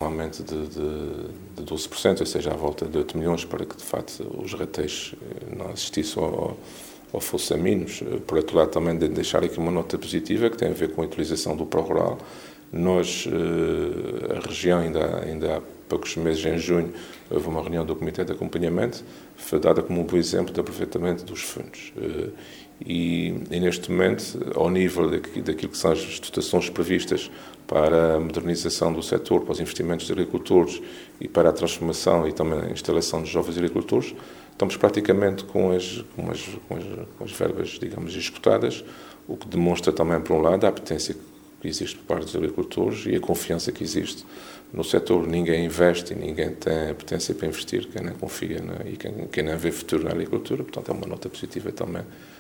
inicialmente de 12%, ou seja, à volta de 8 milhões, para que, de facto, os rateios não assistissem ao Fosaminos. Por outro lado, também de deixar aqui uma nota positiva, que tem a ver com a utilização do pró-rural. Nós, a região, ainda há poucos meses, em junho, houve uma reunião do Comitê de Acompanhamento, foi dada como um bom exemplo de aproveitamento dos fundos. E neste momento, ao nível daquilo que são as dotações previstas para a modernização do setor, para os investimentos de agricultores e para a transformação e também a instalação de jovens agricultores, estamos praticamente com as verbas, digamos, executadas, o que demonstra também, por um lado, a apetência que existe por parte dos agricultores e a confiança que existe no setor. Ninguém investe e ninguém tem apetência para investir, quem não confia e quem não vê futuro na agricultura. Portanto, é uma nota positiva também